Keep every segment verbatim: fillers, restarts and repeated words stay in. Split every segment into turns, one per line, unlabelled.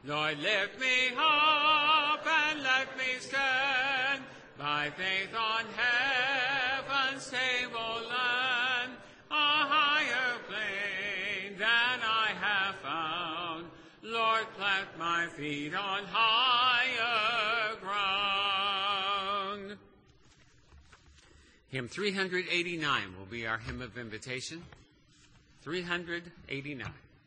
Lord, lift me up and let me stand by faith on heaven's stable land, a higher plane than I have found. Lord, plant my feet on higher ground. Hymn three eighty-nine will be our hymn of invitation. three eighty-nine.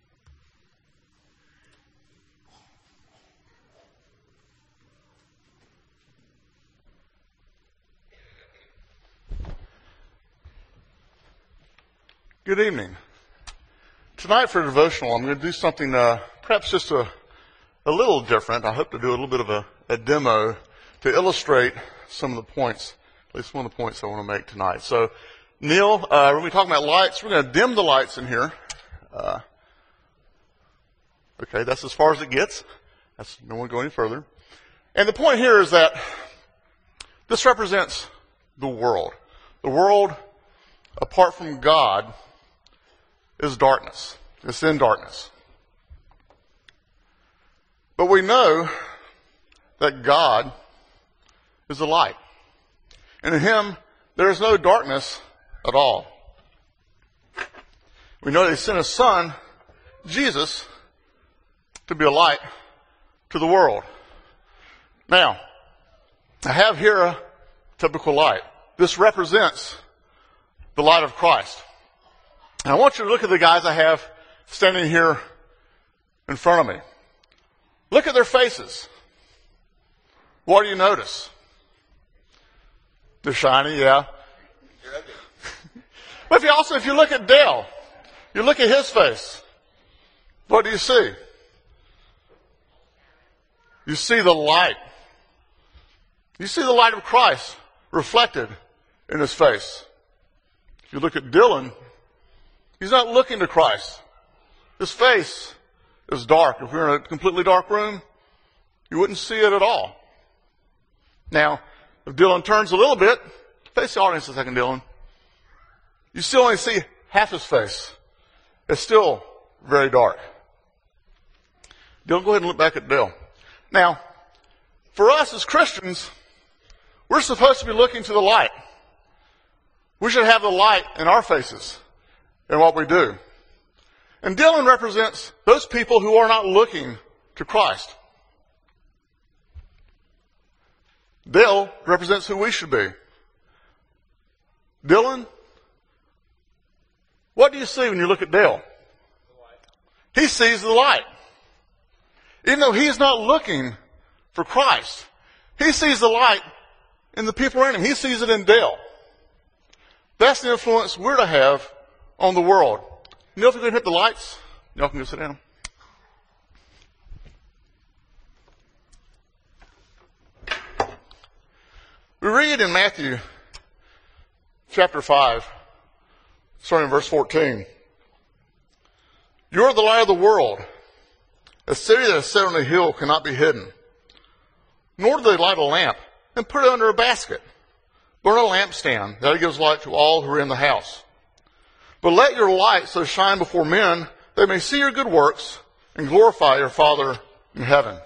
Good evening. Tonight for devotional, I'm going to do something uh, perhaps just a, a little different. I hope to do a little bit of a, a demo to illustrate some of the points, at least one of the points I want to make tonight. So, Neil, uh, we're going to be talking about lights. We're going to dim the lights in here. Uh, okay, that's as far as it gets. That's, no one go any further. And the point here is that this represents the world. The world, apart from God, is darkness. It's in darkness. But we know that God is a light. And in Him, there is no darkness at all. We know that He sent His Son, Jesus, to be a light to the world. Now, I have here a typical light. This represents the light of Christ. And I want you to look at the guys I have standing here in front of me. Look at their faces. What do you notice? They're shiny, yeah. But if you also, if you look at Dale, you look at his face, what do you see? You see the light. You see the light of Christ reflected in his face. If you look at Dylan, he's not looking to Christ. His face is dark. If we were in a completely dark room, you wouldn't see it at all. Now, if Dylan turns a little bit, face the audience a second, Dylan. You still only see half his face. It's still very dark. Dylan, go ahead and look back at Dale. Now, for us as Christians, we're supposed to be looking to the light. We should have the light in our faces in what we do. And Dylan represents those people who are not looking to Christ. Dale represents who we should be. Dylan, what do you see when you look at Dale? He sees the light. Even though he's not looking for Christ, he sees the light in the people around him. He sees it in Dale. That's the influence we're to have on the world. Neil, if you can hit the lights, y'all can go sit down. We read in Matthew chapter five, starting in verse fourteen. You're the light of the world. A city that is set on a hill cannot be hidden. Nor do they light a lamp and put it under a basket, but on a lampstand, that it gives light to all who are in the house. But let your light so shine before men, they may see your good works and glorify your Father in heaven.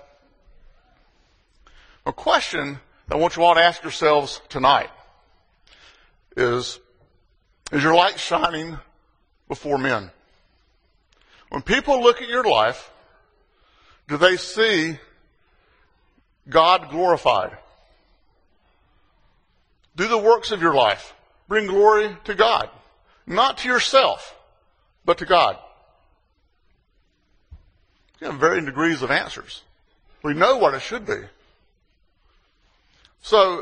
A question that I want you all to ask yourselves tonight is, is your light shining before men? When people look at your life, do they see God glorified? Do the works of your life bring glory to God? Not to yourself, but to God. You have varying degrees of answers. We know what it should be. So,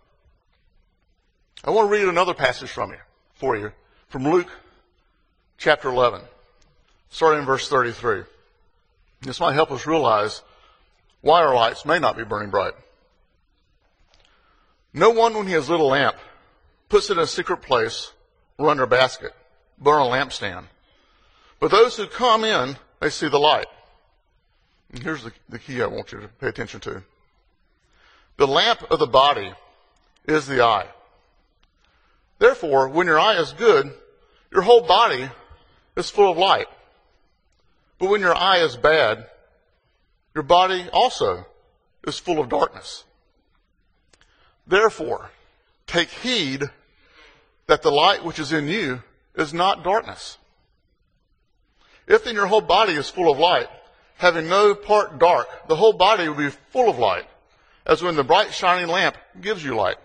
I want to read another passage from you, for you, from Luke chapter eleven, starting in verse thirty-three. This might help us realize why our lights may not be burning bright. No one, when he has lit a lamp, puts it in a secret place or under a basket, but on a lampstand. But those who come in, they see the light. And here's the, the key I want you to pay attention to. The lamp of the body is the eye. Therefore, when your eye is good, your whole body is full of light. But when your eye is bad, your body also is full of darkness. Therefore, take heed that the light which is in you is not darkness. If then your whole body is full of light, having no part dark, the whole body will be full of light, as when the bright shining lamp gives you light.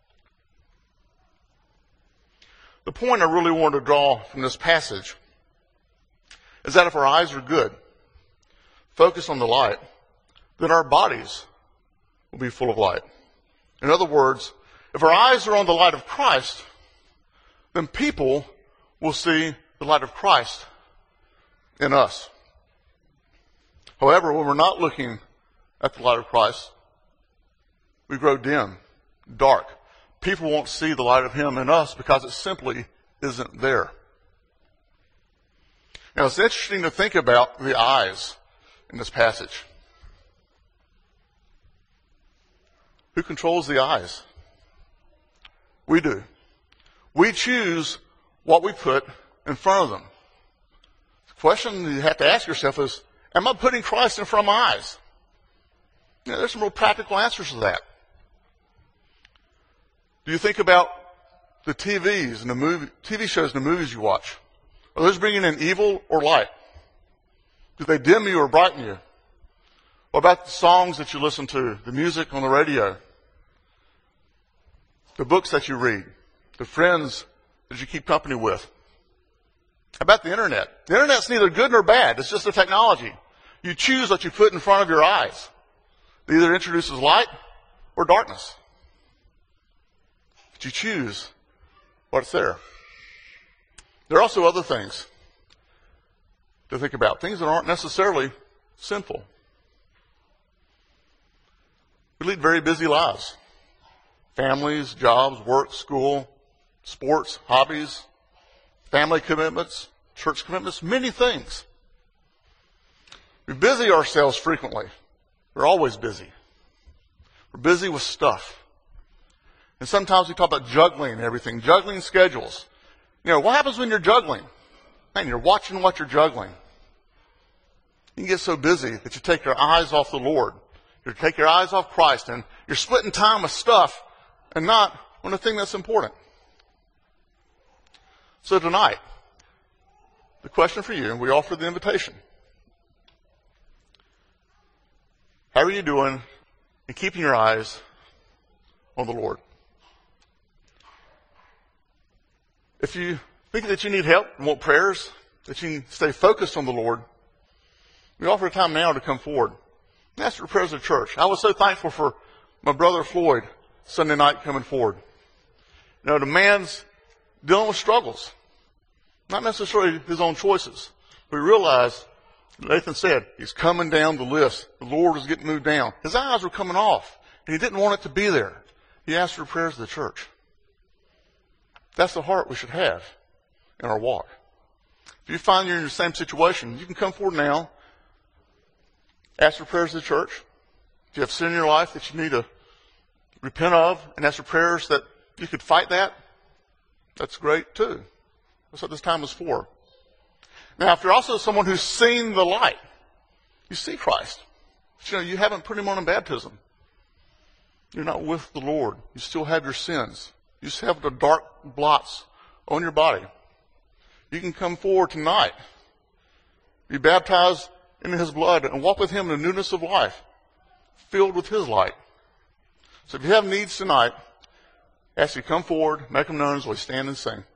The point I really want to draw from this passage is that if our eyes are good, focused on the light, then our bodies will be full of light. In other words, if our eyes are on the light of Christ, then people will see the light of Christ in us. However, when we're not looking at the light of Christ, we grow dim, dark. People won't see the light of Him in us because it simply isn't there. Now, it's interesting to think about the eyes in this passage. Who controls the eyes? We do. We choose what we put in front of them. The question you have to ask yourself is, am I putting Christ in front of my eyes? You know, there's some real practical answers to that. Do you think about the T Vs and the movie, T V shows and the movies you watch? Are those bringing in evil or light? Do they dim you or brighten you? What about the songs that you listen to, the music on the radio, the books that you read, the friends that you keep company with? How about the internet? The internet's neither good nor bad. It's just a technology. You choose what you put in front of your eyes. It either introduces light or darkness. But you choose what's there. There are also other things to think about, things that aren't necessarily sinful. We lead very busy lives. Families, jobs, work, school, sports, hobbies, family commitments, church commitments, many things. We busy ourselves frequently. We're always busy. We're busy with stuff. And sometimes we talk about juggling everything, juggling schedules. You know, what happens when you're juggling? Man, you're watching what you're juggling. You can get so busy that you take your eyes off the Lord. You take your eyes off Christ, and you're splitting time with stuff and not on the thing that's important. So tonight, the question for you, and we offer the invitation. How are you doing in keeping your eyes on the Lord? If you think that you need help and want prayers, that you can stay focused on the Lord, we offer a time now to come forward and ask for prayers of the church. I was so thankful for my brother Floyd Sunday night coming forward. You know, the man's dealing with struggles, not necessarily his own choices. We realized, Nathan said, he's coming down the list. The Lord was getting moved down. His eyes were coming off, and he didn't want it to be there. He asked for prayers of the church. That's the heart we should have in our walk. If you find you're in the same situation, you can come forward now, ask for prayers of the church. If you have sin in your life that you need to repent of and ask for prayers that you could fight that, that's great too. That's what this time is for. Now, if you're also someone who's seen the light, you see Christ, but you know, you haven't put him on in baptism. You're not with the Lord. You still have your sins. You still have the dark blots on your body. You can come forward tonight, be baptized in his blood, and walk with him in the newness of life, filled with his light. So if you have needs tonight, ask you to come forward, make them known as we stand and sing.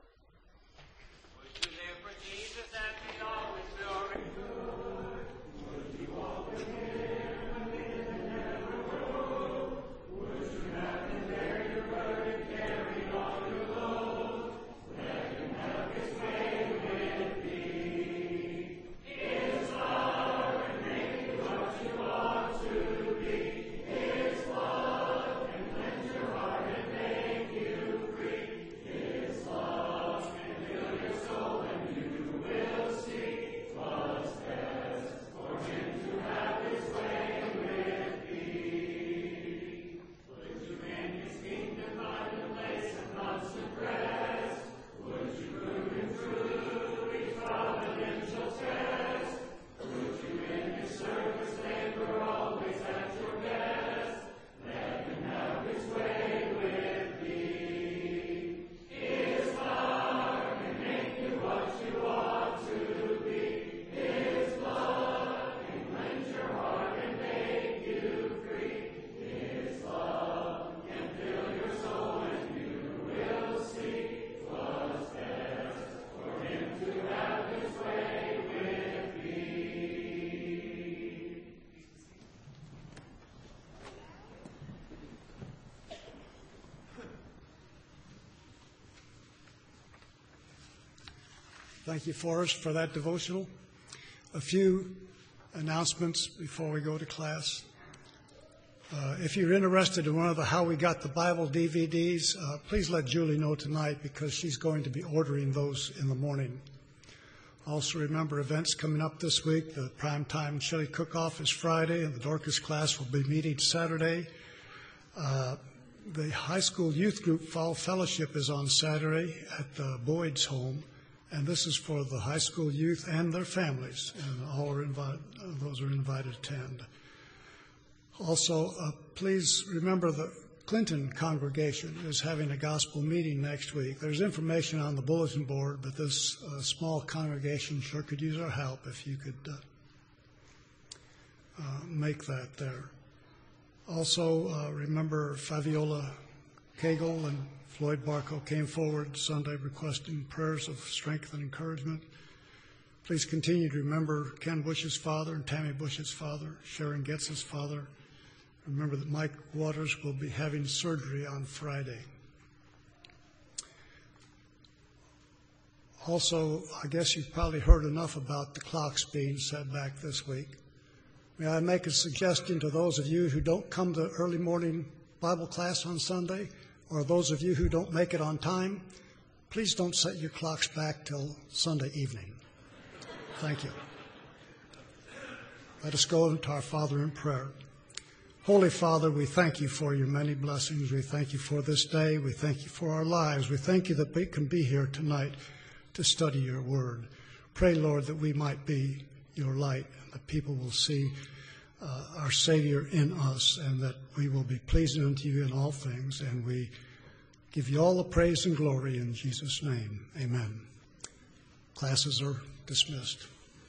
His love Thank you, Forrest, for that devotional. A few announcements before we go to class. Uh, if you're interested in one of the How We Got the Bible D V Ds, uh, please let Julie know tonight because she's going to be ordering those in the morning. Also remember events coming up this week. The Primetime Chili Cook-Off is Friday, and the Dorcas class will be meeting Saturday. Uh, the high school youth group Fall Fellowship is on Saturday at uh, Boyd's home, and this is for the high school youth and their families, and all are invited, those are invited to attend. Also, uh, please remember the Clinton congregation is having a gospel meeting next week. There's information on the bulletin board, but this uh, small congregation sure could use our help if you could uh, uh, make that there. Also, uh, remember Fabiola Cagle and Floyd Barco came forward Sunday requesting prayers of strength and encouragement. Please continue to remember Ken Bush's father and Tammy Bush's father, Sharon Getz's father. Remember that Mike Waters will be having surgery on Friday. Also, I guess you've probably heard enough about the clocks being set back this week. May I make a suggestion to those of you who don't come to early morning Bible class on Sunday, or those of you who don't make it on time? Please don't set your clocks back till Sunday evening. Thank you. Let us go into our Father in prayer. Holy Father, we thank you for your many blessings. We thank you for this day. We thank you for our lives. We thank you that we can be here tonight to study your word. Pray, Lord, that we might be your light and that people will see uh, our Savior in us and that we will be pleasing unto you in all things. And we give you all the praise and glory in Jesus' name. Amen. Classes are dismissed.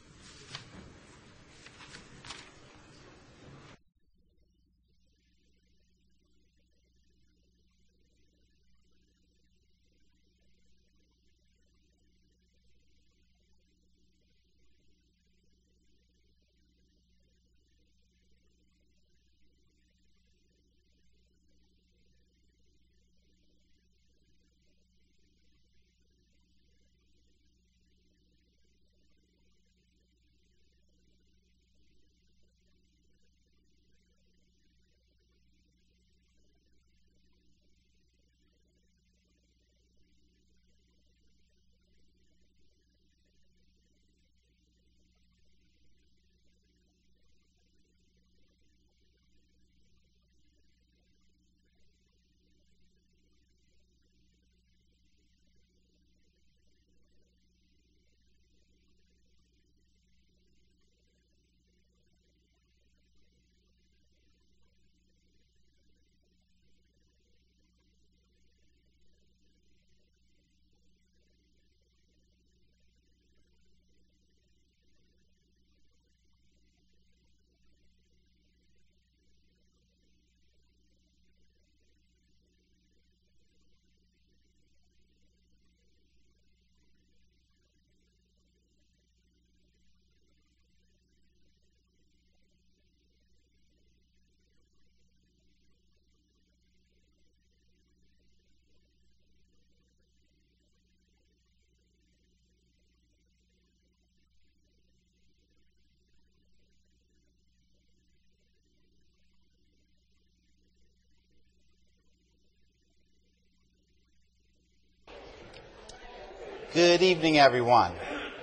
Good evening, everyone.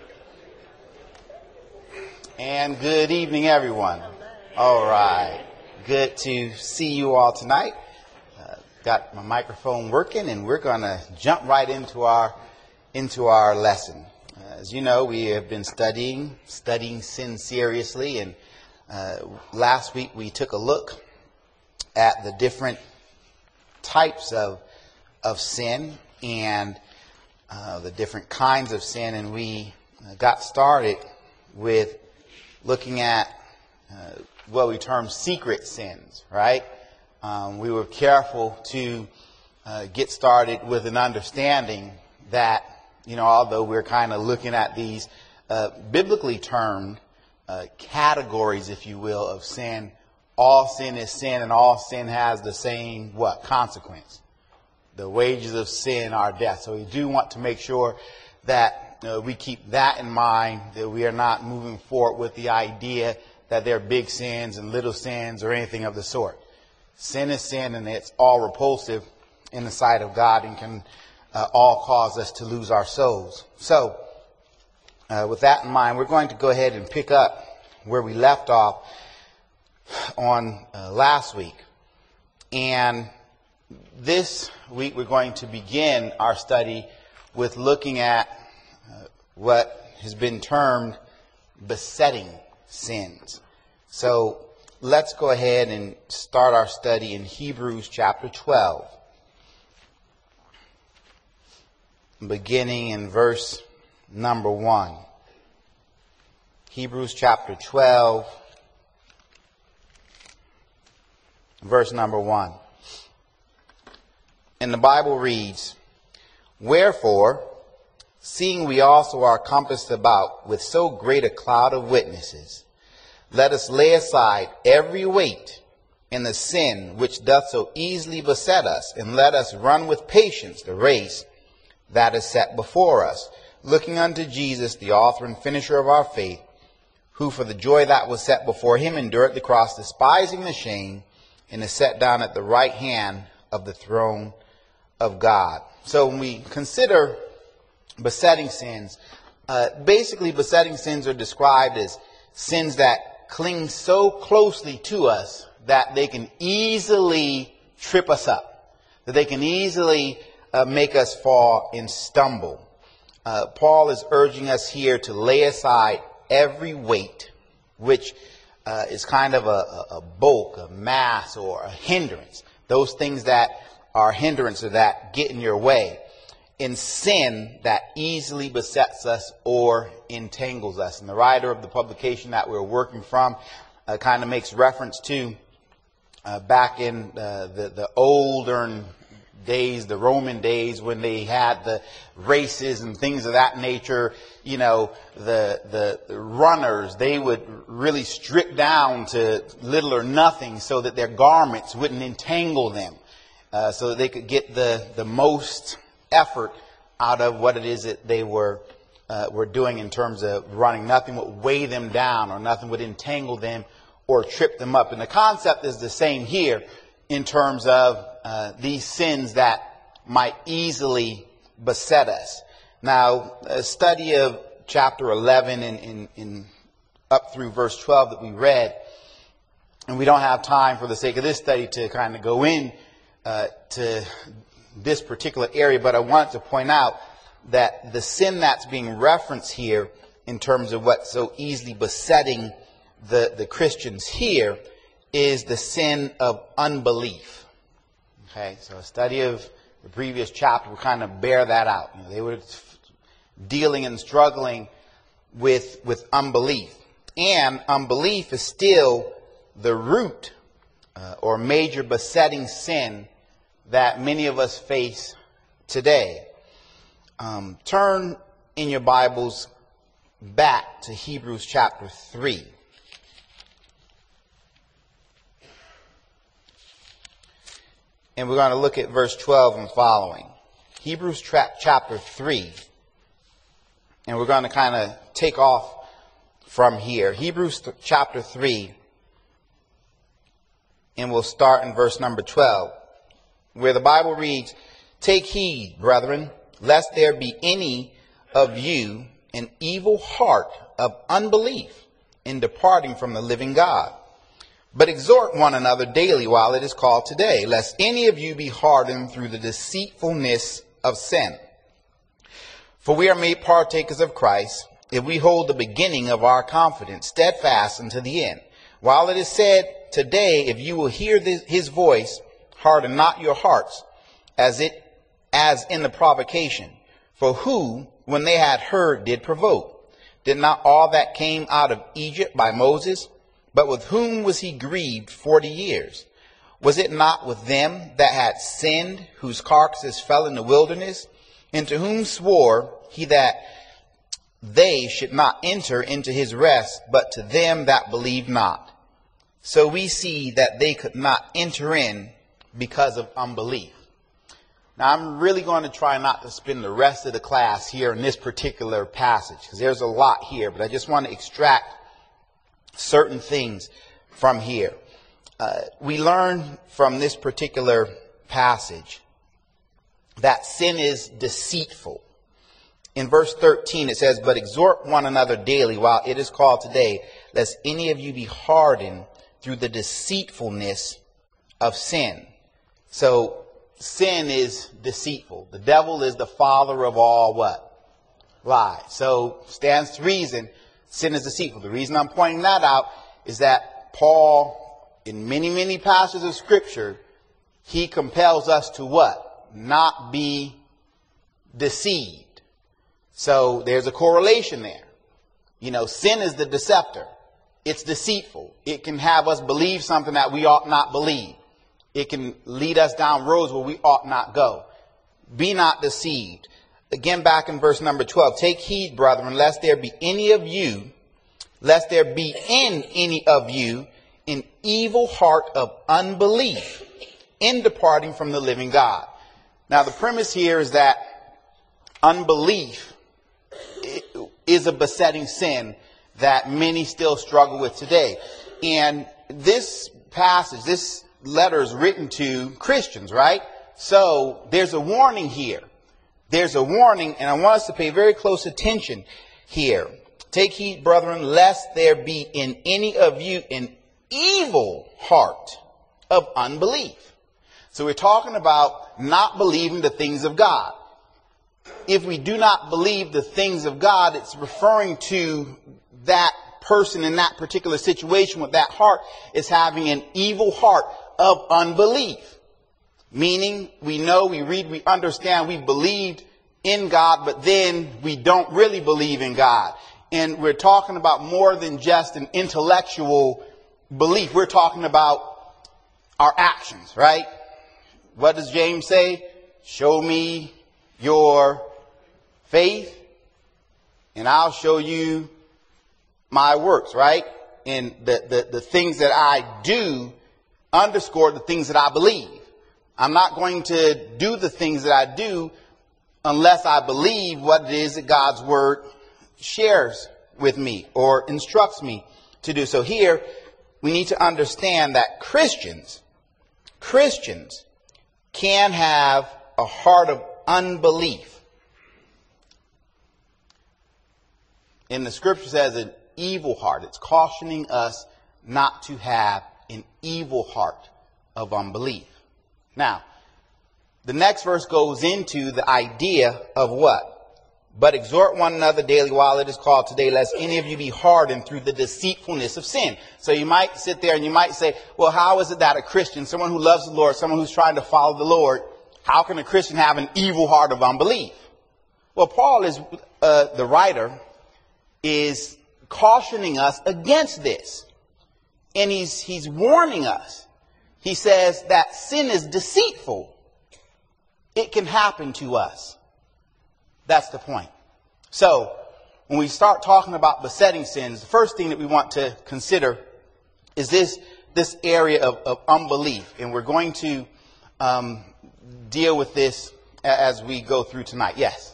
And good evening, everyone. All right. Good to see you all tonight. Uh, got my microphone working, and we're going to jump right into our into our lesson. Uh, as you know, we have been studying studying sin seriously, and uh, last week we took a look at the different types of of sin and Uh, the different kinds of sin, and we uh, got started with looking at uh, what we term secret sins, right? Um, we were careful to uh, get started with an understanding that, you know, although we're kind of looking at these uh, biblically termed uh, categories, if you will, of sin, all sin is sin, and all sin has the same, what, consequence? The wages of sin are death. So we do want to make sure that uh, we keep that in mind, that we are not moving forward with the idea that there are big sins and little sins or anything of the sort. Sin is sin, and it's all repulsive in the sight of God and can uh, all cause us to lose our souls. So, uh, with that in mind, we're going to go ahead and pick up where we left off on uh, last week. And this week we're going to begin our study with looking at uh, what has been termed besetting sins. So let's go ahead and start our study in Hebrews chapter twelve, beginning in verse number one. Hebrews chapter twelve, verse number one. And the Bible reads, "Wherefore, seeing we also are compassed about with so great a cloud of witnesses, let us lay aside every weight and the sin which doth so easily beset us, and let us run with patience the race that is set before us, looking unto Jesus, the author and finisher of our faith, who for the joy that was set before him endured the cross, despising the shame, and is set down at the right hand of the throne of God." So when we consider besetting sins, uh, basically besetting sins are described as sins that cling so closely to us that they can easily trip us up, that they can easily uh, make us fall and stumble. Uh, Paul is urging us here to lay aside every weight, which uh, is kind of a, a, a bulk, a mass, or a hindrance. Those things that are hindrances that get in your way, in sin that easily besets us or entangles us. And the writer of the publication that we're working from uh, kind of makes reference to uh, back in uh, the, the older days, the Roman days, when they had the races and things of that nature. You know, the, the, the runners, they would really strip down to little or nothing so that their garments wouldn't entangle them, uh, so that they could get the, the most effort out of what it is that they were uh, were doing in terms of running. Nothing would weigh them down, or nothing would entangle them or trip them up. And the concept is the same here in terms of uh, these sins that might easily beset us. Now, a study of chapter eleven and in, in, up through verse twelve that we read, and we don't have time for the sake of this study to kind of go in uh, to this particular area, but I want to point out that the sin that's being referenced here in terms of what's so easily besetting the, the Christians here is the sin of unbelief. Okay, so a study of the previous chapter will kind of bear that out. You know, they were dealing and struggling with, with unbelief. And unbelief is still the root uh, or major besetting sin that many of us face today. Um, turn in your Bibles back to Hebrews chapter three. And we're going to look at verse twelve and following. Hebrews tra- chapter three. And we're going to kind of take off from here. Hebrews th- chapter three. And we'll start in verse number twelve, where the Bible reads, "Take heed, brethren, lest there be any of you an evil heart of unbelief in departing from the living God. But exhort one another daily while it is called today, lest any of you be hardened through the deceitfulness of sin. For we are made partakers of Christ, if we hold the beginning of our confidence steadfast unto the end. While it is said, today, if you will hear this, his voice, harden not your hearts, as it as in the provocation. For who, when they had heard, did provoke? Did not all that came out of Egypt by Moses? But with whom was he grieved forty years? Was it not with them that had sinned, whose carcasses fell in the wilderness? And to whom swore he that they should not enter into his rest, but to them that believed not? So we see that they could not enter in because of unbelief." Now, I'm really going to try not to spend the rest of the class here in this particular passage, because there's a lot here, but I just want to extract certain things from here. Uh, we learn from this particular passage that sin is deceitful. In verse thirteen, it says, "But exhort one another daily while it is called today, lest any of you be hardened through the deceitfulness of sin." So sin is deceitful. The devil is the father of all what? Lies. So stands to reason, sin is deceitful. The reason I'm pointing that out is that Paul, in many, many passages of Scripture, he compels us to what? Not be deceived. So there's a correlation there. You know, sin is the deceptor. It's deceitful. It can have us believe something that we ought not believe. It can lead us down roads where we ought not go. Be not deceived. Again, back in verse number twelve, "Take heed, brethren, lest there be any of you, lest there be in any of you an evil heart of unbelief in departing from the living God." Now, the premise here is that unbelief is a besetting sin that many still struggle with today. And this passage, this letter is written to Christians, right? So there's a warning here. There's a warning, and I want us to pay very close attention here. "Take heed, brethren, lest there be in any of you an evil heart of unbelief." So we're talking about not believing the things of God. If we do not believe the things of God, it's referring to that person in that particular situation with that heart is having an evil heart of unbelief. Meaning, we know, we read, we understand, we believed in God, but then we don't really believe in God. And we're talking about more than just an intellectual belief. We're talking about our actions, right? What does James say? "Show me your faith, and I'll show you my works," right? And the, the, the things that I do underscore the things that I believe. I'm not going to do the things that I do unless I believe what it is that God's word shares with me or instructs me to do. So here, we need to understand that Christians, Christians can have a heart of unbelief. And the scripture says an evil heart. It's cautioning us not to have an evil heart of unbelief. Now, the next verse goes into the idea of what? "But exhort one another daily while it is called today, lest any of you be hardened through the deceitfulness of sin." So you might sit there and you might say, well, how is it that a Christian, someone who loves the Lord, someone who's trying to follow the Lord, how can a Christian have an evil heart of unbelief? Well, Paul is, uh, the writer, is cautioning us against this. And he's, he's warning us. He says that sin is deceitful. It can happen to us. That's the point. So, when we start talking about besetting sins, the first thing that we want to consider is this, this area of, of unbelief. And we're going to um, deal with this as we go through tonight. Yes?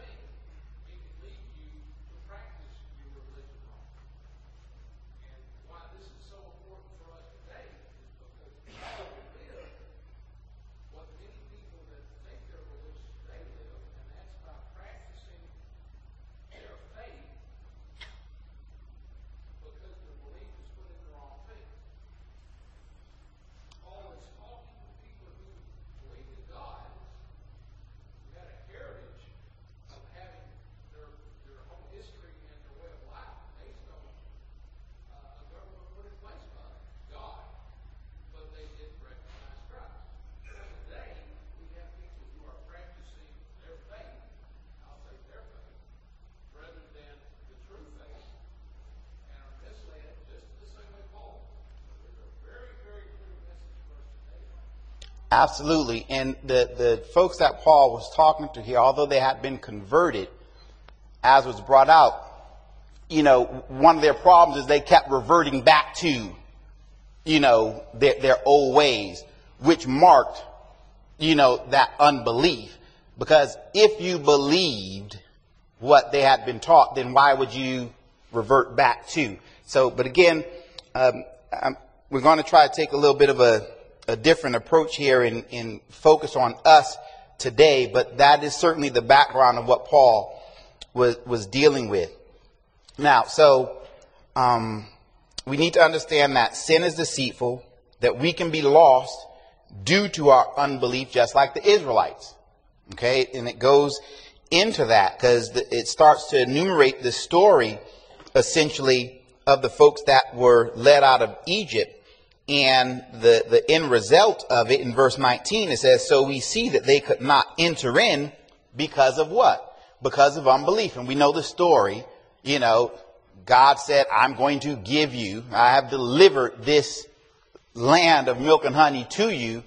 Why
Absolutely. And the, the folks that Paul was talking to here, although they had been converted, as was brought out, you know, one of their problems is they kept reverting back to, you know, their, their old ways, which marked, you know, that unbelief. Because if you believed what they had been taught, then why would you revert back to? So, but again, um, I'm, we're going to try to take a little bit of a, a different approach here and, and focus on us today, but that is certainly the background of what Paul was, was dealing with. Now, so um, we need to understand that sin is deceitful, that we can be lost due to our unbelief, just like the Israelites. Okay, and it goes into that because it starts to enumerate the story, essentially, of the folks that were led out of Egypt. And the, the end result of it in verse nineteen, it says, so we see that they could not enter in because of what? Because of unbelief. And we know the story. You know, God said, I'm going to give you, I have delivered this land of milk and honey to you.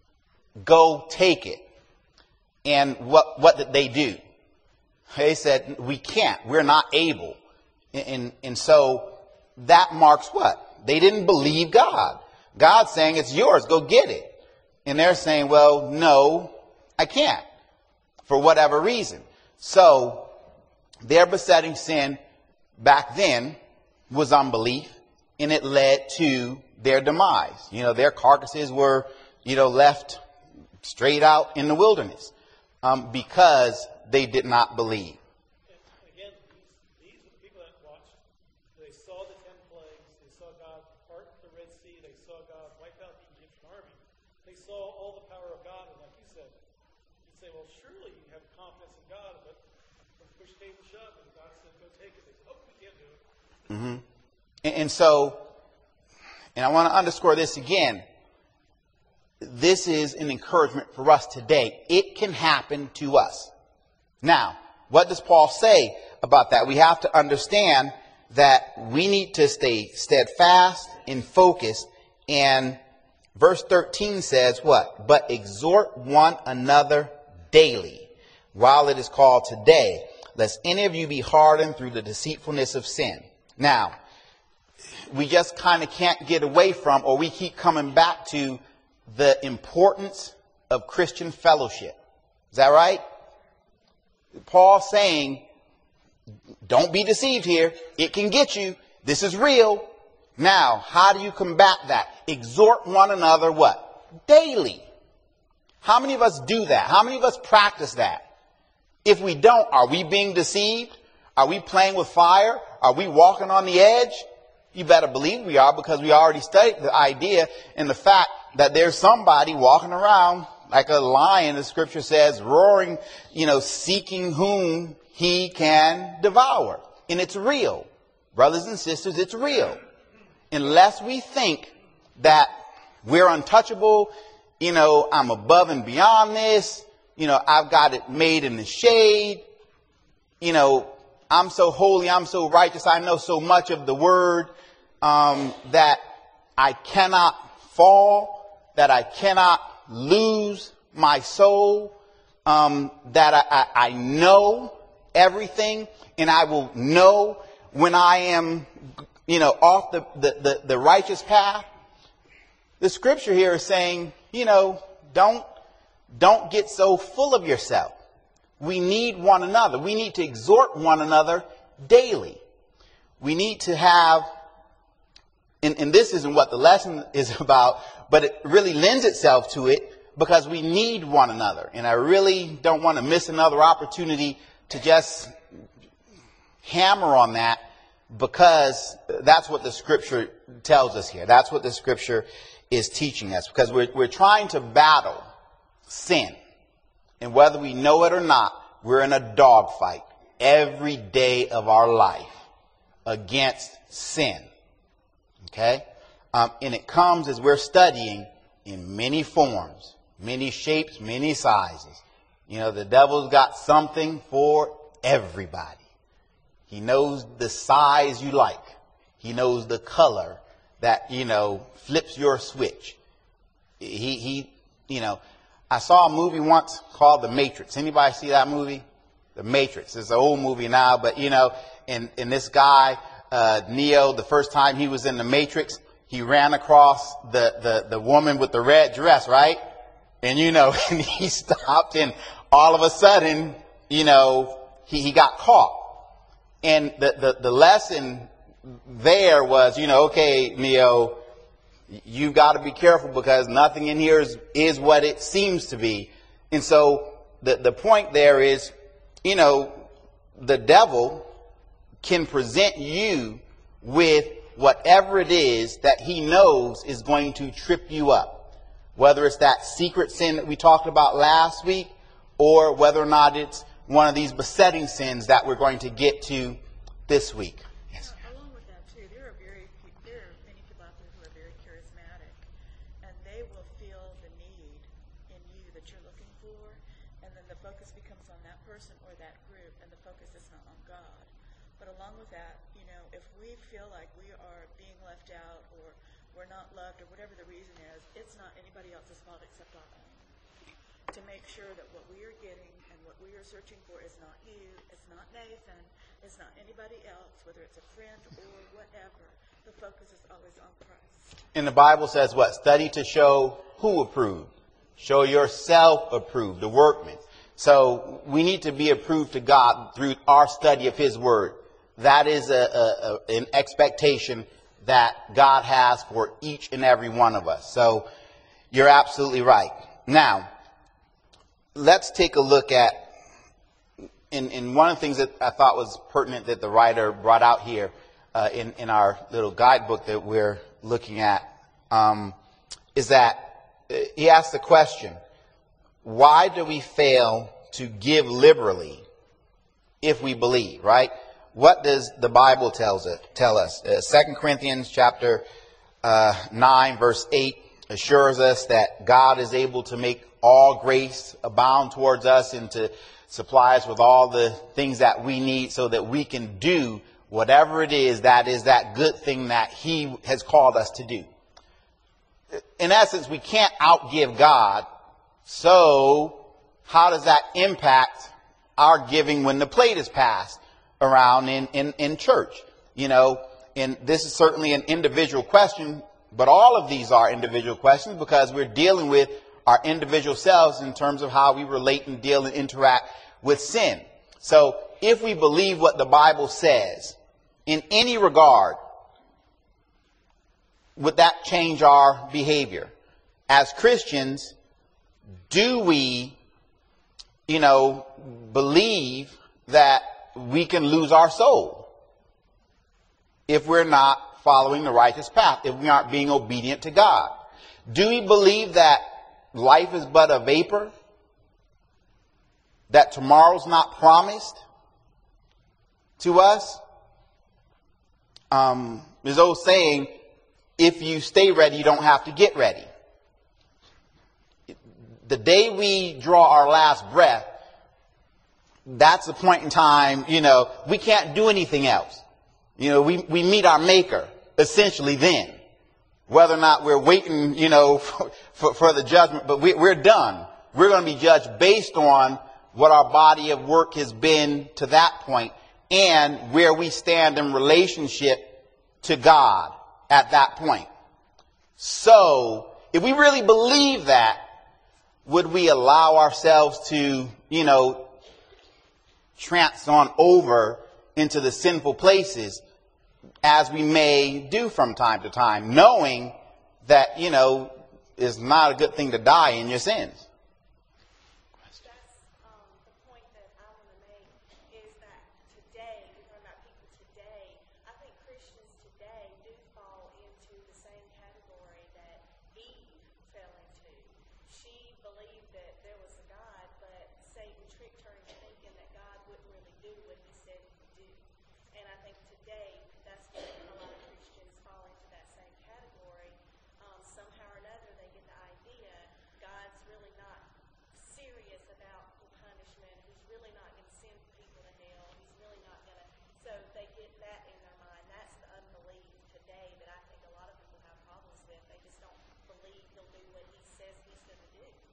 Go take it. And what, what did they do? They said, we can't. We're not able. And, and, and so that marks what? They didn't believe God. God's saying, it's yours. Go get it. And they're saying, well, no, I can't. For whatever reason. So their besetting sin back then was unbelief. And it led to their demise. You know, their carcasses were, you know, left straight out in the wilderness. Um, because they did not believe.
And again, these, these are the people that watched. They saw the ten plagues. They saw God part the Red Sea. They saw God wipe out the Egyptian army. They saw all the power of God. And like you said, you'd say, well, surely you have confidence in God. But when push came to shove and God said, go take it, they said, oh, we can't do it.
Mm-hmm. And, and so, and I want to underscore this again. This is an encouragement for us today. It can happen to us. Now, what does Paul say about that? We have to understand that we need to stay steadfast and focused. And verse thirteen says what? But exhort one another daily, while it is called today, lest any of you be hardened through the deceitfulness of sin. Now, we just kind of can't get away from, or we keep coming back to, the importance of Christian fellowship. Is that right? Paul saying, don't be deceived here. It can get you. This is real. Now, how do you combat that? Exhort one another what? Daily. How many of us do that? How many of us practice that? If we don't, are we being deceived? Are we playing with fire? Are we walking on the edge? You better believe we are, because we already studied the idea and the fact that there's somebody walking around like a lion, the scripture says, roaring, you know, seeking whom he can devour. And it's real. Brothers and sisters, it's real. Unless we think that we're untouchable, you know, I'm above and beyond this, you know, I've got it made in the shade, you know, I'm so holy, I'm so righteous, I know so much of the word, um, that I cannot fall, that I cannot lose my soul, um, that I, I, I know everything, and I will know when I am, you know, off the, the, the, the righteous path. The scripture here is saying, you know, don't, don't get so full of yourself. We need one another. We need to exhort one another daily. We need to have, and, and this isn't what the lesson is about, but it really lends itself to it because we need one another. And I really don't want to miss another opportunity to just hammer on that, because that's what the scripture tells us here. That's what the scripture is teaching us, because we're, we're trying to battle sin. And whether we know it or not, we're in a dogfight every day of our life against sin. Okay? Um, and it comes as we're studying in many forms, many shapes, many sizes. You know, the devil's got something for everybody. He knows the size you like. He knows the color that, you know, flips your switch. He, he, You know, I saw a movie once called The Matrix. Anybody see that movie? The Matrix. It's an old movie now, but you know, and, and this guy, uh, Neo, the first time he was in the Matrix, he ran across the, the, the woman with the red dress, right? And you know, and he stopped, and all of a sudden, you know, he, he got caught. And the, the, the lesson there was, you know, okay, Neo, you've got to be careful because nothing in here is, is what it seems to be. And so the, the point there is, you know, the devil can present you with whatever it is that he knows is going to trip you up. Whether it's that secret sin that we talked about last week, or whether or not it's one of these besetting sins that we're going to get to this week. Yes.
Along with that, too, there are very there are many people out there who are very charismatic, and they will feel the need in you that you're looking for, and then the focus becomes on that person or that group, and the focus is not on God. But along with that, you know, if we feel like we are being left out or we're not loved or whatever the reason is, it's not anybody else's fault except our own. To make sure that what we are getting and what we are searching for is not you, it's not Nathan, it's not anybody else, whether it's a friend or whatever. The focus is always on Christ.
And the Bible says what? Study to show who approved. Show yourself approved, the workman. So we need to be approved to God through our study of His Word. That is a, a, a, an expectation that God has for each and every one of us. So you're absolutely right. Now, let's take a look at, and, and one of the things that I thought was pertinent that the writer brought out here uh, in, in our little guidebook that we're looking at, um, is that he asked the question, why do we fail to give liberally if we believe, right? What does the Bible tells it, tell us? Uh, Second Corinthians chapter uh, nine, verse eight assures us that God is able to make all grace abound towards us and to supply us with all the things that we need so that we can do whatever it is that is that good thing that He has called us to do. In essence, we can't outgive God. So how does that impact our giving when the plate is passed around in, in, in church? You know, and this is certainly an individual question, but all of these are individual questions because we're dealing with our individual selves in terms of how we relate and deal and interact with sin. So if we believe what the Bible says in any regard, would that change our behavior? As Christians, do we, you know, believe that we can lose our soul if we're not following the righteous path, if we aren't being obedient to God? Do we believe that life is but a vapor? That tomorrow's not promised to us? Um, there's old saying, if you stay ready, you don't have to get ready. The day we draw our last breath, that's the point in time, you know, we can't do anything else. You know, we, we meet our Maker essentially then. Whether or not we're waiting, you know, for, for, for the judgment, but we, we're done. We're going to be judged based on what our body of work has been to that point and where we stand in relationship to God at that point. So, if we really believe that, would we allow ourselves to, you know, trance on over into the sinful places as we may do from time to time, knowing that, you know, it's not a good thing to die in your sins?
That's um, the point that I want to make is that today, we're talking about people today, I think Christians today do fall into the same category that Eve fell into. She believed that there was a God, but Satan tricked her into thinking that God wouldn't really do what He said He would do. And I think today, that's where a lot of Christians fall into that same category. Um, somehow or another, they get the idea God's really not serious about the punishment. He's really not going to send people to hell. He's really not going to. So they get that in their mind. That's the unbelief today that I think a lot of people have problems with. They just don't believe He'll do what He says He's going to do.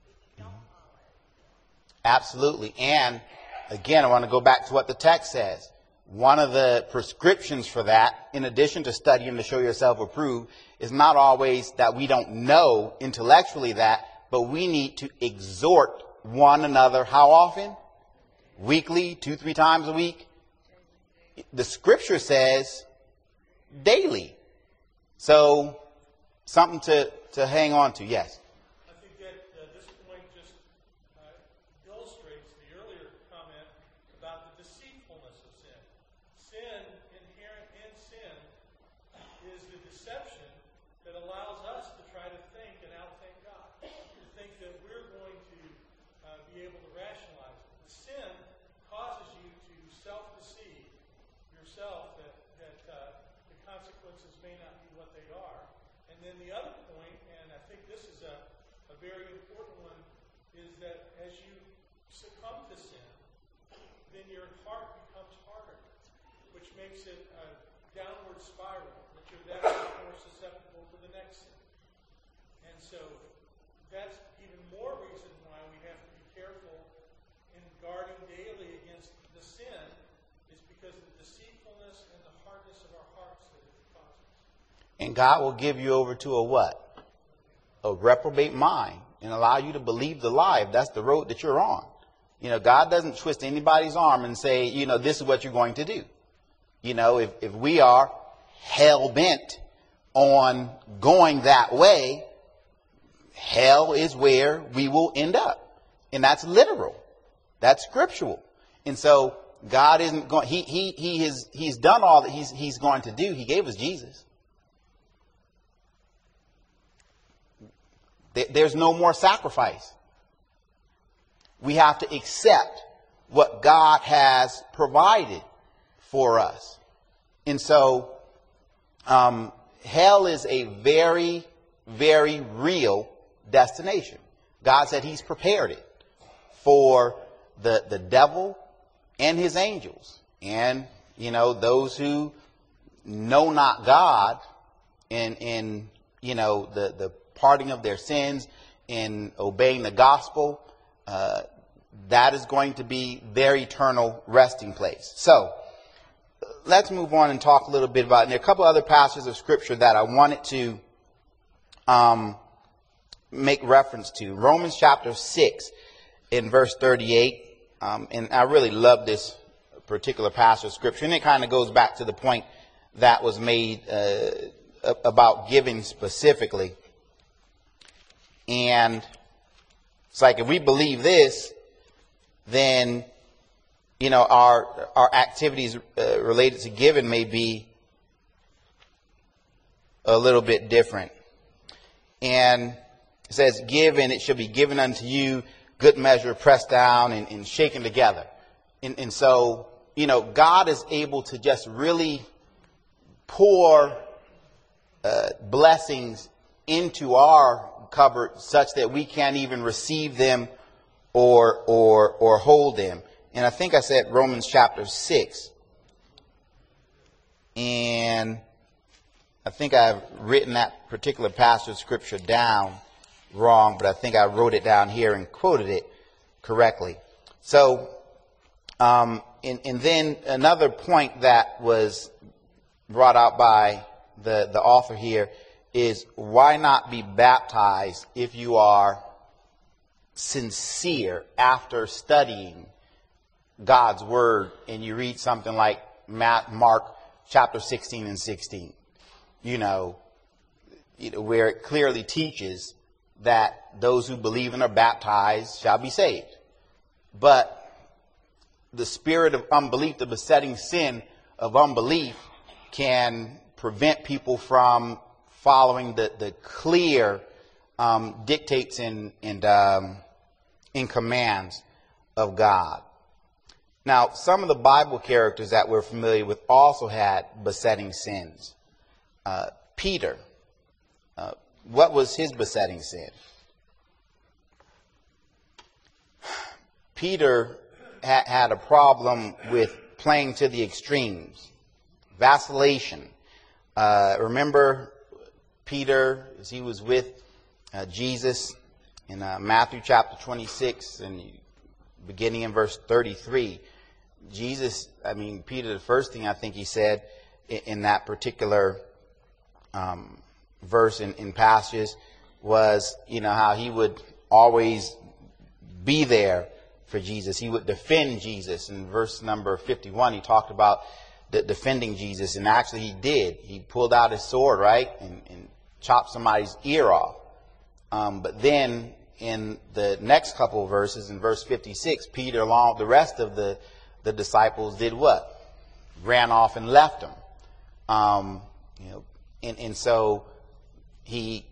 Absolutely. And again, I want to go back to what the text says. One of the prescriptions for that, in addition to studying to show yourself approved, is not always that we don't know intellectually that, but we need to exhort one another how often? Weekly, two, three times a week? The scripture says daily. So, something to, to hang on to, yes.
I think that uh, this point just uh, illustrates the earlier comment about the deceitfulness of sin. Sin, inherent in sin, is the deception that allows us to try to think and outthink God. To think that we're going to uh, be able to rationalize it. The sin causes you to self-deceive yourself that, that uh, the consequences may not be what they are. And then the other point, and I think this is a, a very important one, is that as you succumb to sin, then your heart becomes harder, which makes it a downward spiral, that you're that much more susceptible to the next sin. And so that's even more reason why we have to be careful in guarding daily against the sin, is because of the deceitfulness and the hardness of our hearts that it causes.
And God will give you over to a what? A reprobate mind, and allow you to believe the lie if that's the road that you're on. You know, God doesn't twist anybody's arm and say, you know, this is what you're going to do. You know, if, if we are hell-bent on going that way, hell is where we will end up. And that's literal. That's scriptural. And so God isn't going, he, he, he has, he's done all that he's, he's going to do. He gave us Jesus. There, there's no more sacrifice. We have to accept what God has provided for us. And so, um, hell is a very, very real destination. God said he's prepared it for the, the devil and his angels. And, you know, those who know not God and, and you know, the, the parting of their sins and obeying the gospel, uh, that is going to be their eternal resting place. So, let's move on and talk a little bit about it. And there are a couple other passages of scripture that I wanted to um, make reference to. Romans chapter six in verse thirty-eight. Um, and I really love this particular passage of scripture. And it kind of goes back to the point that was made uh, about giving specifically. And it's like, if we believe this, then, you know, our our activities uh, related to giving may be a little bit different. And it says, give and it shall be given unto you, good measure, pressed down and, and shaken together. And, and so, you know, God is able to just really pour uh, blessings into our cupboard such that we can't even receive them or or or hold them. And I think I said Romans chapter six. And I think I've written that particular passage of scripture down wrong, but I think I wrote it down here and quoted it correctly. So, um, and, and then another point that was brought out by the, the author here is, why not be baptized if you are sincere after studying God's word and you read something like Mark chapter sixteen and sixteen, you know, where it clearly teaches that those who believe and are baptized shall be saved. But the spirit of unbelief, the besetting sin of unbelief, can prevent people from following the, the clear um, dictates and, and, um, and commands of God. Now, some of the Bible characters that we're familiar with also had besetting sins. Uh, Peter, uh, what was his besetting sin? Peter ha- had a problem with playing to the extremes, vacillation. Uh, remember Peter, as he was with uh, Jesus in uh, Matthew chapter twenty-six, and he beginning in verse thirty-three. Jesus, I mean, Peter, the first thing I think he said in, in that particular um, verse in, in passages was, you know, how he would always be there for Jesus. He would defend Jesus. In verse number fifty-one, he talked about the defending Jesus, and actually he did. He pulled out his sword, right, and, and chopped somebody's ear off. Um, but then in the next couple of verses, in verse fifty-six, Peter, along with the rest of the, the disciples, did what? Ran off and left him. Um, you know, and, and so he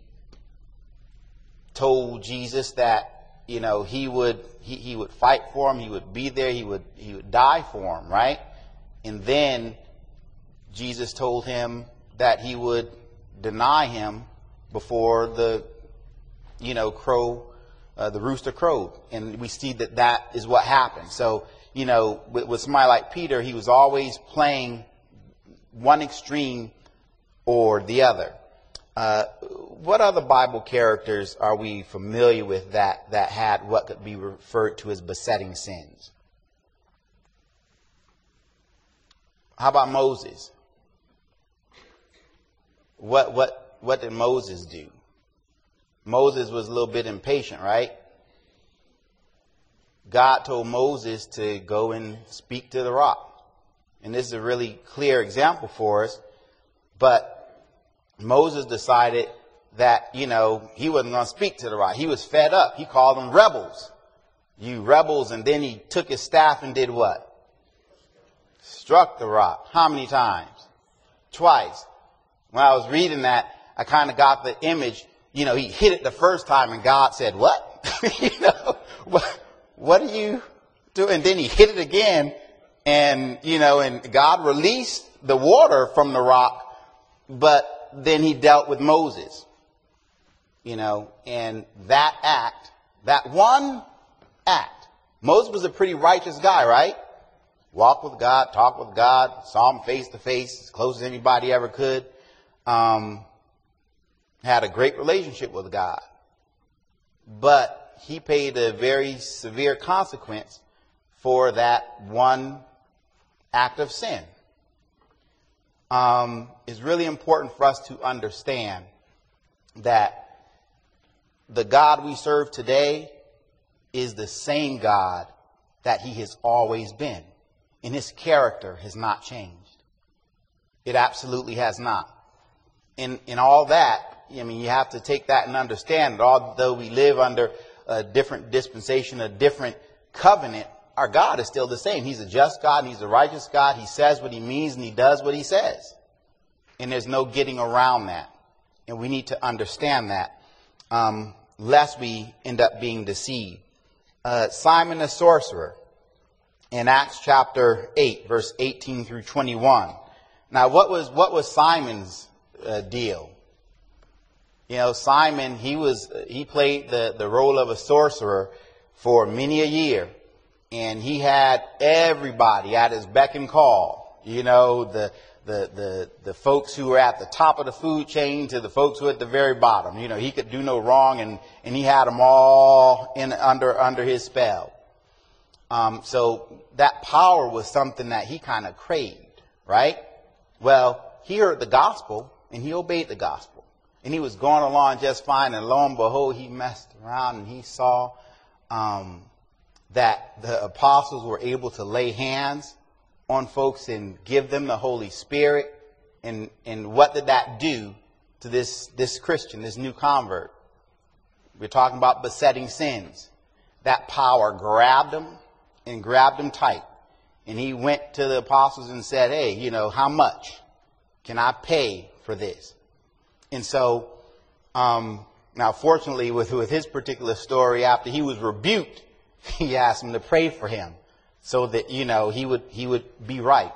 told Jesus that, you know, he would he, he would fight for him, he would be there, he would he would die for him, right? And then Jesus told him that he would deny him before the, you know, crow, uh, the rooster crowed. And we see that that is what happened. So, you know, with, with somebody like Peter, he was always playing one extreme or the other. Uh, what other Bible characters are we familiar with that, that had what could be referred to as besetting sins? How about Moses? What, what, what did Moses do? Moses was a little bit impatient, right? God told Moses to go and speak to the rock. And this is a really clear example for us. But Moses decided that, you know, he wasn't going to speak to the rock. He was fed up. He called them rebels. You rebels. And then he took his staff and did what? Struck the rock. How many times? Twice. When I was reading that, I kind of got the image, you know, he hit it the first time and God said, what? you know, what, what are you doing? And then he hit it again and, you know, and God released the water from the rock, but then he dealt with Moses, you know, and that act, that one act, Moses was a pretty righteous guy, right? Walked with God, talked with God, saw him face to face, as close as anybody ever could. Um, had a great relationship with God. But he paid a very severe consequence for that one act of sin. Um, it's really important for us to understand that the God we serve today is the same God that he has always been. And his character has not changed. It absolutely has not. In, in all that, I mean, you have to take that and understand that although we live under a different dispensation, a different covenant, our God is still the same. He's a just God and he's a righteous God. He says what he means and he does what he says. And there's no getting around that. And we need to understand that, um, lest we end up being deceived. Uh, Simon the sorcerer in Acts chapter eight, verse eighteen through twenty-one. Now, what was, what was Simon's uh, deal? You know, Simon, he was, he played the, the role of a sorcerer for many a year. And he had everybody at his beck and call. You know, the, the, the, the folks who were at the top of the food chain to the folks who were at the very bottom. You know, he could do no wrong and, and he had them all in, under, under his spell. Um, so that power was something that he kind of craved, right? Well, he heard the gospel and he obeyed the gospel. And he was going along just fine. And lo and behold, he messed around and he saw um, that the apostles were able to lay hands on folks and give them the Holy Spirit. And, and what did that do to this, this Christian, this new convert? We're talking about besetting sins. That power grabbed him and grabbed him tight. And he went to the apostles and said, hey, you know, how much can I pay for this? And so, um, now fortunately with, with his particular story, after he was rebuked, he asked him to pray for him so that, you know, he would, he would be right.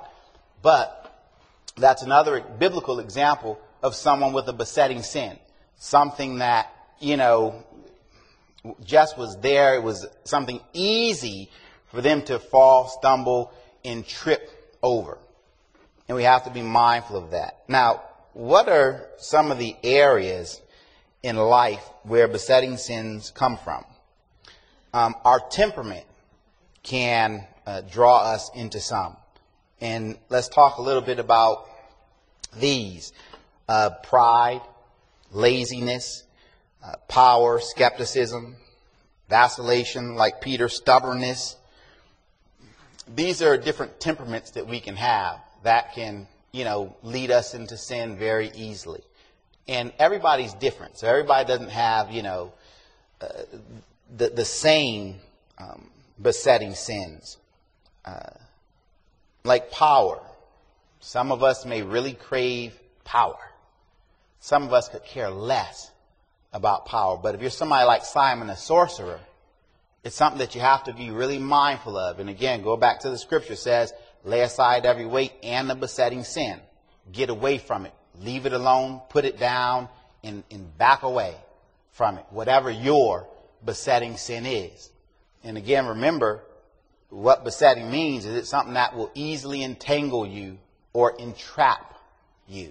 But that's another biblical example of someone with a besetting sin. Something that, you know, just was there. It was something easy for them to fall, stumble, and trip over. And we have to be mindful of that. Now, what are some of the areas in life where besetting sins come from? Um, our temperament can uh, draw us into some. And let's talk a little bit about these. Uh, pride, laziness, uh, power, skepticism, vacillation, like Peter, stubbornness. These are different temperaments that we can have that can, you know, lead us into sin very easily. And everybody's different. So everybody doesn't have, you know, uh, the, the same um, besetting sins. Uh, like power. Some of us may really crave power. Some of us could care less about power. But if you're somebody like Simon, a sorcerer, it's something that you have to be really mindful of. And again, go back to the scripture. It says, lay aside every weight and the besetting sin. Get away from it. Leave it alone. Put it down and, and back away from it. Whatever your besetting sin is. And again, remember, what besetting means is it's something that will easily entangle you or entrap you.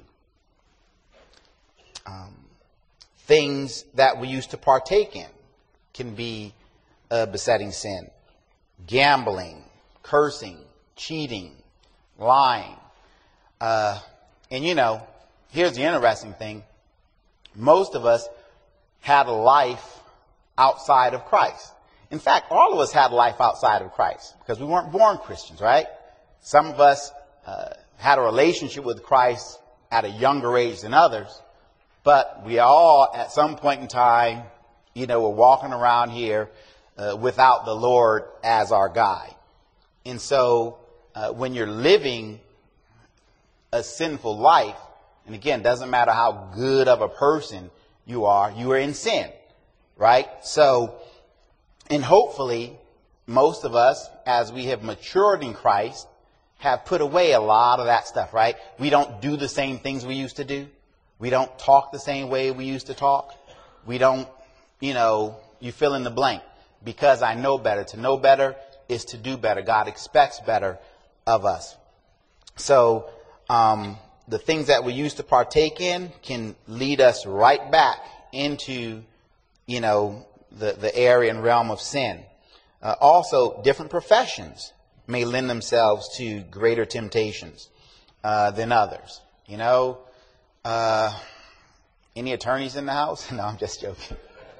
Um, things that we used to partake in can be a besetting sin. Gambling, cursing, cheating, lying. Uh, and you know, here's the interesting thing. Most of us had a life outside of Christ. In fact, all of us had a life outside of Christ because we weren't born Christians, right? Some of us uh, had a relationship with Christ at a younger age than others, but we all at some point in time, you know, were walking around here uh, without the Lord as our guide. And so uh, when you're living a sinful life, and again, doesn't matter how good of a person you are, you are in sin, right? So, and hopefully, most of us, as we have matured in Christ, have put away a lot of that stuff, right? We don't do the same things we used to do. We don't talk the same way we used to talk. We don't, you know, you fill in the blank. Because I know better. To know better is to do better. God expects better of us. So, um, the things that we used to partake in can lead us right back into, you know, the, the area and realm of sin. Uh, also, different professions may lend themselves to greater temptations uh, than others. You know, uh, any attorneys in the house? No, I'm just joking.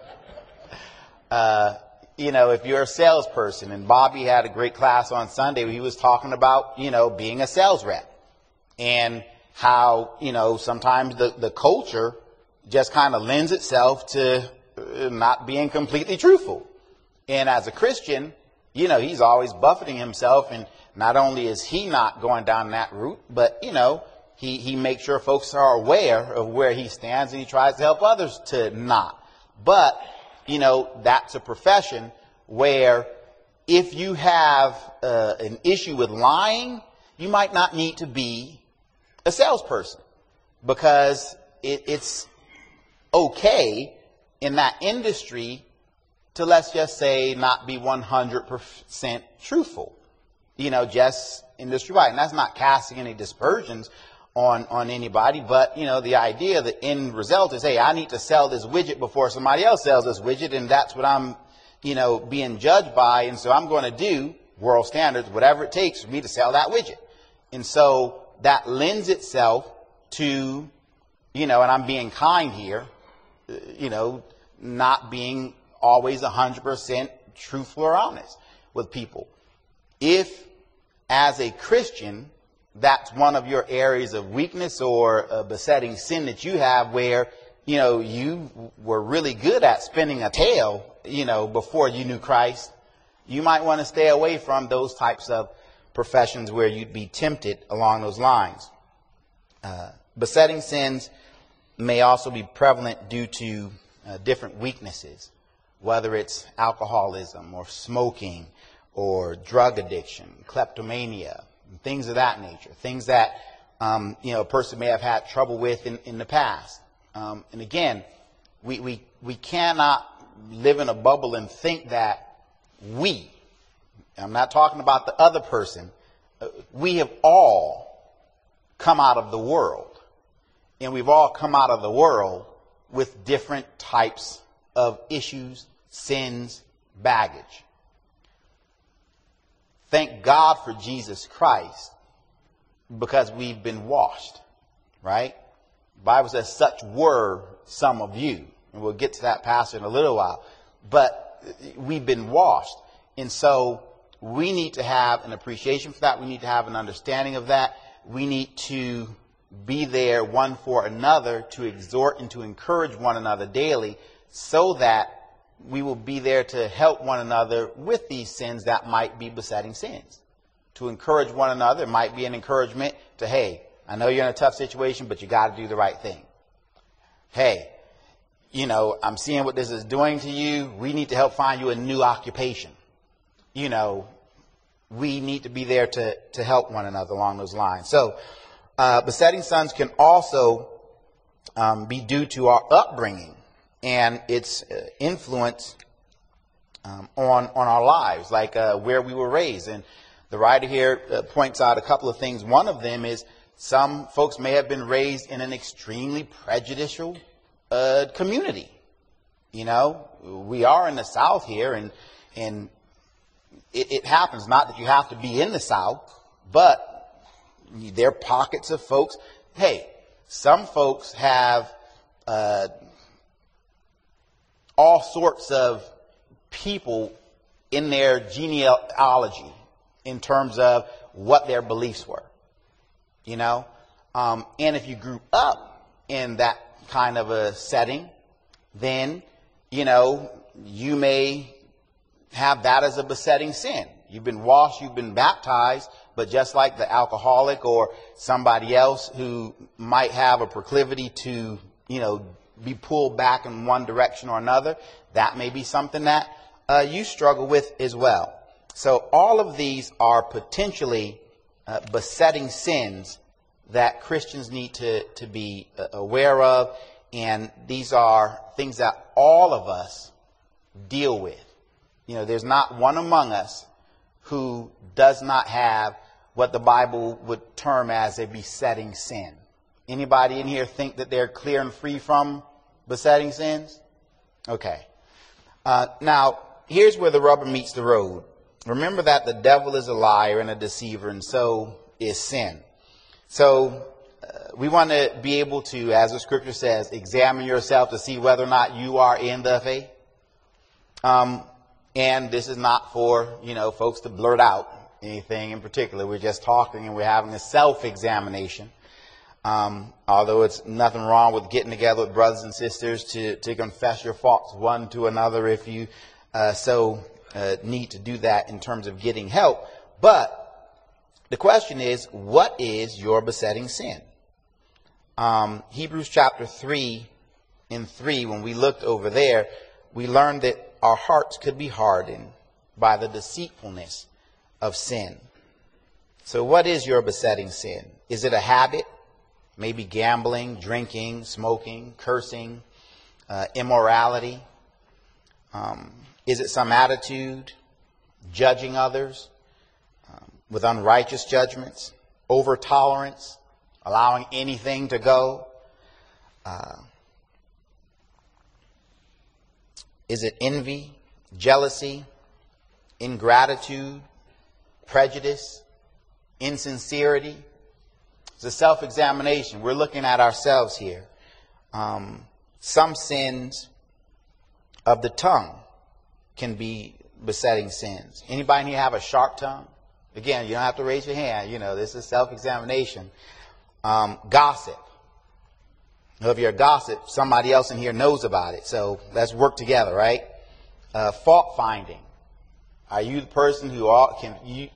Uh, you know, if you're a salesperson, and Bobby had a great class on Sunday where he was talking about, you know, being a sales rep and how, you know, sometimes the, the culture just kind of lends itself to not being completely truthful. And as a Christian, you know, he's always buffeting himself. And not only is he not going down that route, but, you know, he, he makes sure folks are aware of where he stands and he tries to help others to not. But, you know, that's a profession where if you have uh, an issue with lying, you might not need to be a salesperson because it, it's okay in that industry to, let's just say, not be one hundred percent truthful, you know, just industry-wide. And that's not casting any dispersions on, on anybody, but, you know, the idea, the end result is, hey, I need to sell this widget before somebody else sells this widget, and that's what I'm, you know, being judged by, and so I'm going to do world standards, whatever it takes for me to sell that widget. And so that lends itself to, you know, and I'm being kind here, you know, not being always one hundred percent truthful or honest with people. If, as a Christian, that's one of your areas of weakness or a besetting sin that you have where, you know, you were really good at spinning a tale, you know, before you knew Christ, you might want to stay away from those types of professions where you'd be tempted along those lines. Uh, besetting sins may also be prevalent due to uh, different weaknesses, whether it's alcoholism or smoking or drug addiction, kleptomania, things of that nature, things that, um, you know, a person may have had trouble with in, in the past. Um, and again, we, we, we cannot live in a bubble and think that we, I'm not talking about the other person, uh, we have all come out of the world. And we've all come out of the world with different types of issues, sins, baggage. thank God for Jesus Christ because we've been washed, right? The Bible says such were some of you. And we'll get to that passage in a little while. But we've been washed. And so we need to have an appreciation for that. We need to have an understanding of that. We need to be there one for another to exhort and to encourage one another daily so that we will be there to help one another with these sins that might be besetting sins. To encourage one another, it might be an encouragement to, hey, I know you're in a tough situation, but you got to do the right thing. Hey, you know, I'm seeing what this is doing to you. We need to help find you a new occupation. You know, we need to be there to, to help one another along those lines. So, uh, besetting sins can also um, be due to our upbringing and its uh, influence um, on, on our lives, like uh, where we were raised. And the writer here uh, points out a couple of things. One of them is some folks may have been raised in an extremely prejudicial uh, community. You know, we are in the South here, and and it, it happens. Not that you have to be in the South, but there are pockets of folks. Hey, some folks have uh, all sorts of people in their genealogy in terms of what their beliefs were. You know, um, and if you grew up in that kind of a setting, then, you know, you may have that as a besetting sin. You've been washed, you've been baptized, but just like the alcoholic or somebody else who might have a proclivity to, you know, be pulled back in one direction or another, that may be something that uh, you struggle with as well. So all of these are potentially uh, besetting sins that Christians need to, to be uh, aware of. And these are things that all of us deal with. You know, there's not one among us who does not have what the Bible would term as a besetting sin. Anybody in here think that they're clear and free from besetting sins? Okay. Uh, now, here's where the rubber meets the road. Remember that the devil is a liar and a deceiver, and so is sin. So uh, we want to be able to, as the scripture says, examine yourself to see whether or not you are in the faith. Um, and this is not for, you know, folks to blurt out anything in particular. We're just talking and we're having a self-examination. Um, although it's nothing wrong with getting together with brothers and sisters to, to confess your faults one to another if you uh, so uh, need to do that in terms of getting help. But the question is, what is your besetting sin? Um, Hebrews chapter three and three, when we looked over there, we learned that our hearts could be hardened by the deceitfulness of sin. So what is your besetting sin? Is it a habit? Maybe gambling, drinking, smoking, cursing, uh, immorality? Um, is it some attitude, judging others um, with unrighteous judgments, over tolerance, allowing anything to go? Uh, is it envy, jealousy, ingratitude, prejudice, insincerity? It's a self-examination. We're looking at ourselves here. Um, some sins of the tongue can be besetting sins. Anybody in here have a sharp tongue? Again, you don't have to raise your hand. You know, this is self-examination. Um, gossip. Now, if you're a gossip, somebody else in here knows about it. So let's work together, right? Uh, fault finding. Are you the person who all, can you